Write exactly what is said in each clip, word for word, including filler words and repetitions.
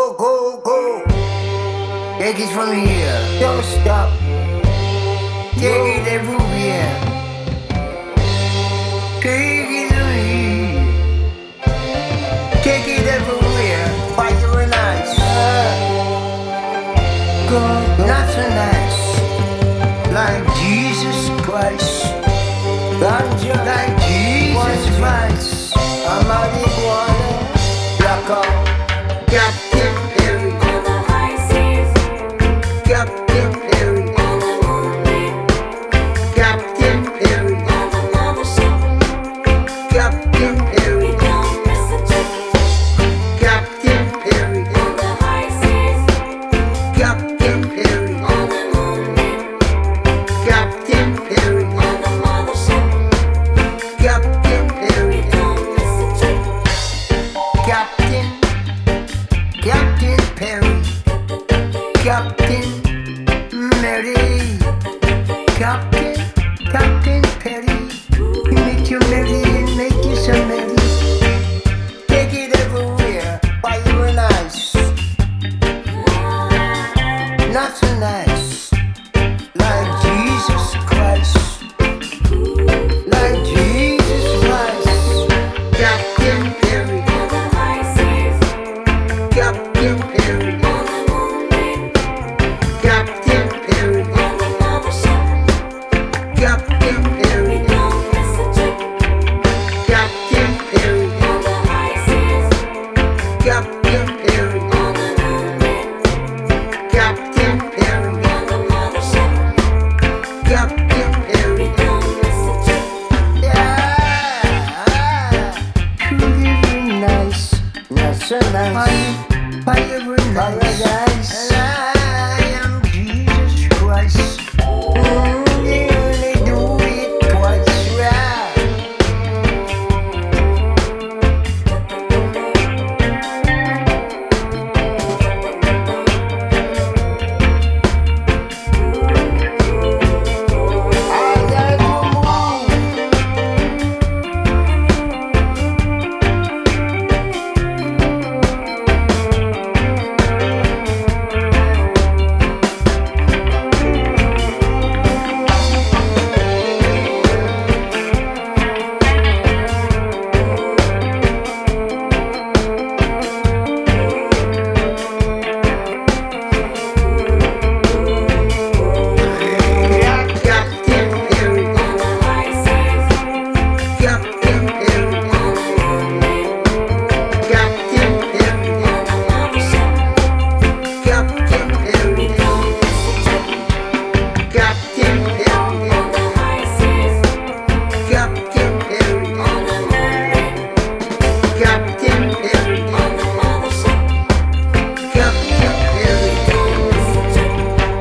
go, go, go. Take it from here. Don't stop. Take it everywhere. Take it away. Take it everywhere. Fire and ice. Go, not so nice. Like Jesus Christ. Ganja, like Jesus Christ. I'm out of water. Black out. Captain Perry. On the high seas, Captain Perry. on the moonbeam, Captain Perry. on the mothership, Captain we Perry. don't miss a trick. Captain Perry. On the high seas, Captain Perry. on the moonbeam, Captain Perry. on the mothership, Captain Perry. we don't miss a trick. Captain. Captain Perry. Captain Mary. Captain. Captain Perry. He make you merry and make you so merry. Take it everywhere. Fire and ice. Not so nice. Like Jesus Christ. Like Jesus Christ. Captain Perry. On the high seas, Captain Perry. on the moonbeam, Captain Perry. on the mothership, Captain we Perry. don't miss a trick. Captain Perry. On the high seas, Captain Perry. on the moonbeam, Captain Perry. on the mothership, Captain Perry. we don't miss a trick. Yeah. Truly very nice. Not so nice. Fire very nice. And I am Jesus Christ. Mm, they only do it twice. Right. I like to move. Captain Perry. On the high seas, Captain Perry. on the moonbeam, Captain Perry. on the mothership, Captain Perry. we don't miss a trick. Captain Perry. On the high seas, Captain Perry. on the moonbeam, Captain Perry. on the mothership, Captain Perry. we don't miss a trick.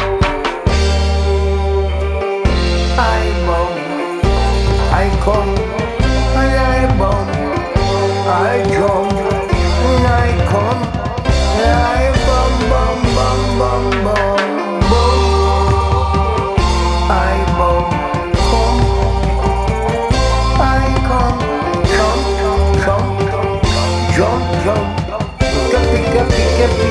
I bow, I come, and I bow, I come, and I come, and I bum bum bum bum bum bum. I bow, come, I come, jump, jump, jump, jump, jump, pick up, pick up, pick up,